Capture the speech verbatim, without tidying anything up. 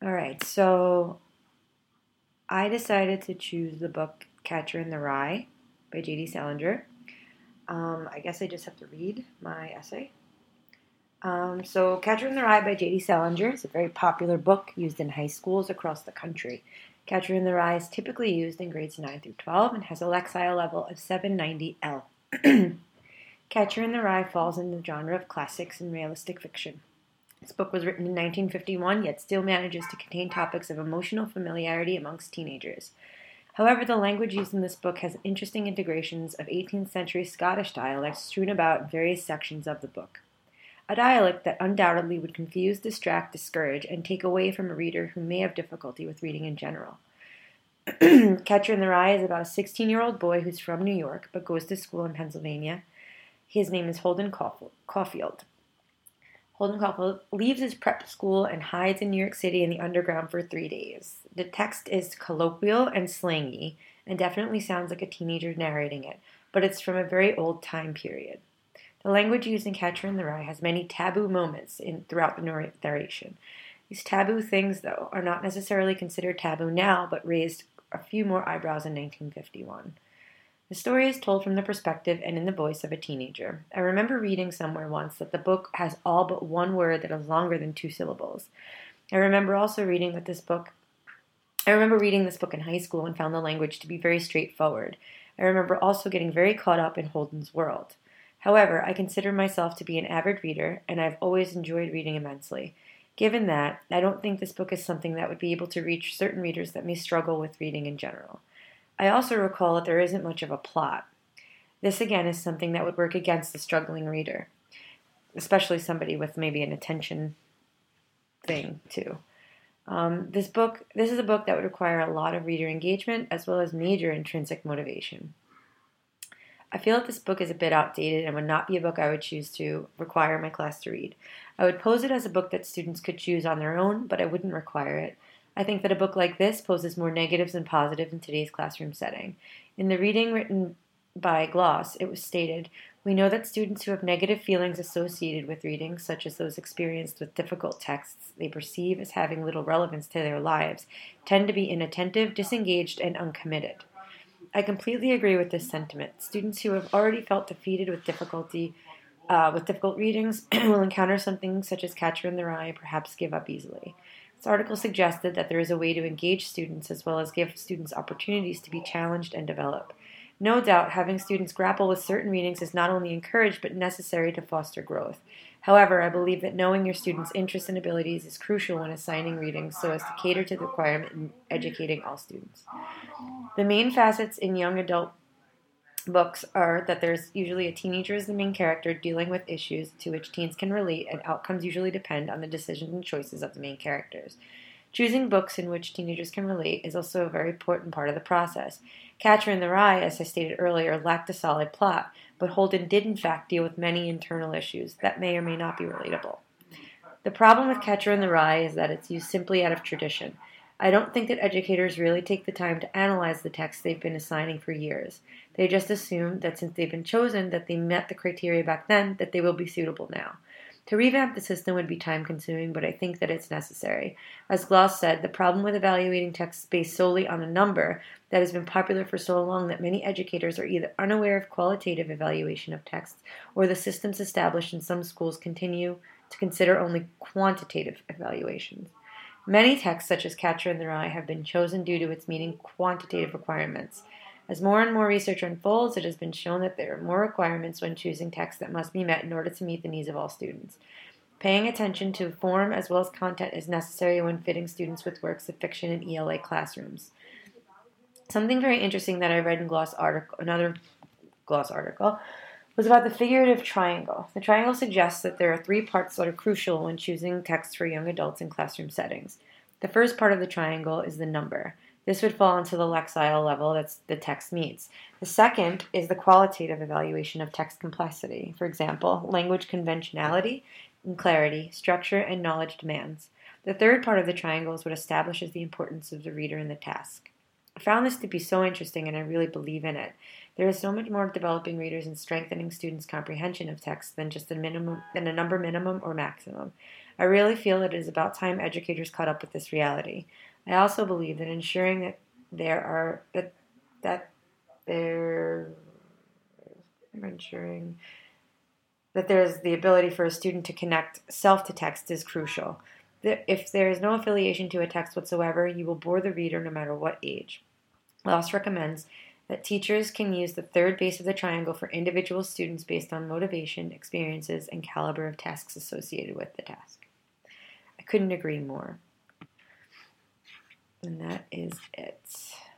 All right, so I decided to choose the book Catcher in the Rye by J D. Salinger. Um, I guess I just have to read my essay. Um, so, Catcher in the Rye by J D. Salinger is a very popular book used in high schools across the country. Catcher in the Rye is typically used in grades nine through twelve and has a Lexile level of seven ninety L. Catcher in the Rye falls in the genre of classics and realistic fiction. This book was written in nineteen fifty-one, yet still manages to contain topics of emotional familiarity amongst teenagers. However, the language used in this book has interesting integrations of eighteenth century Scottish dialects strewn about in various sections of the book. A dialect that undoubtedly would confuse, distract, discourage, and take away from a reader who may have difficulty with reading in general. Catcher in the Rye is about a sixteen-year-old boy who's from New York but goes to school in Pennsylvania. His name is Holden Caulfield. Holden Caulfield leaves his prep school and hides in New York City in the underground for three days. The text is colloquial and slangy and definitely sounds like a teenager narrating it, but it's from a very old time period. The language used in Catcher in the Rye has many taboo moments in, throughout the narration. These taboo things, though, are not necessarily considered taboo now, but raised a few more eyebrows in nineteen fifty-one. The story is told from the perspective and in the voice of a teenager. I remember reading somewhere once that the book has all but one word that is longer than two syllables. I remember also reading that this book I remember reading this book in high school and found the language to be very straightforward. I remember also getting very caught up in Holden's world. However, I consider myself to be an avid reader, and I've always enjoyed reading immensely. Given that, I don't think this book is something that would be able to reach certain readers that may struggle with reading in general. I also recall that there isn't much of a plot. This, again, is something that would work against the struggling reader, especially somebody with maybe an attention thing, too. Um, this book, this is a book that would require a lot of reader engagement as well as major intrinsic motivation. I feel that this book is a bit outdated and would not be a book I would choose to require my class to read. I would pose it as a book that students could choose on their own, but I wouldn't require it. I think that a book like this poses more negatives than positives in today's classroom setting. In the reading written by Gloss, it was stated, "We know that students who have negative feelings associated with reading, such as those experienced with difficult texts they perceive as having little relevance to their lives, tend to be inattentive, disengaged, and uncommitted." I completely agree with this sentiment. Students who have already felt defeated with difficulty, uh, with difficult readings will encounter something such as Catcher in the Rye and perhaps give up easily. This article suggested that there is a way to engage students as well as give students opportunities to be challenged and develop. No doubt, having students grapple with certain readings is not only encouraged but necessary to foster growth. However, I believe that knowing your students' interests and abilities is crucial when assigning readings so as to cater to the requirement in educating all students. The main facets in young adult books are that there's usually a teenager as the main character dealing with issues to which teens can relate, and outcomes usually depend on the decisions and choices of the main characters. Choosing books in which teenagers can relate is also a very important part of the process. Catcher in the Rye, as I stated earlier, lacked a solid plot, but Holden did in fact deal with many internal issues that may or may not be relatable. The problem with Catcher in the Rye is that it's used simply out of tradition. I don't think that educators really take the time to analyze the text they've been assigning for years. They just assume that since they've been chosen, that they met the criteria back then, that they will be suitable now. To revamp the system would be time-consuming, but I think that it's necessary. As Gloss said, the problem with evaluating text based solely on a number that has been popular for so long that many educators are either unaware of qualitative evaluation of texts, or the systems established in some schools continue to consider only quantitative evaluations. Many texts, such as Catcher in the Rye, have been chosen due to its meeting quantitative requirements. As more and more research unfolds, it has been shown that there are more requirements when choosing texts that must be met in order to meet the needs of all students. Paying attention to form as well as content is necessary when fitting students with works of fiction in E L A classrooms. Something very interesting that I read in Gloss article, another Gloss article, was about the figurative triangle. The triangle suggests that there are three parts that are crucial when choosing texts for young adults in classroom settings. The first part of the triangle is the number. This would fall into the Lexile level that the text meets. The second is the qualitative evaluation of text complexity. For example, language conventionality and clarity, structure, and knowledge demands. The third part of the triangle is what establishes the importance of the reader in the task. I found this to be so interesting, and I really believe in it. There is so much more to developing readers and strengthening students' comprehension of text than just a minimum than a number minimum or maximum. I really feel it is about time educators caught up with this reality. I also believe that ensuring that there are that that there ensuring that there is the ability for a student to connect self to text is crucial. If there is no affiliation to a text whatsoever, you will bore the reader no matter what age. Loss recommends that teachers can use the third base of the triangle for individual students based on motivation, experiences, and caliber of tasks associated with the task. I couldn't agree more. And that is it.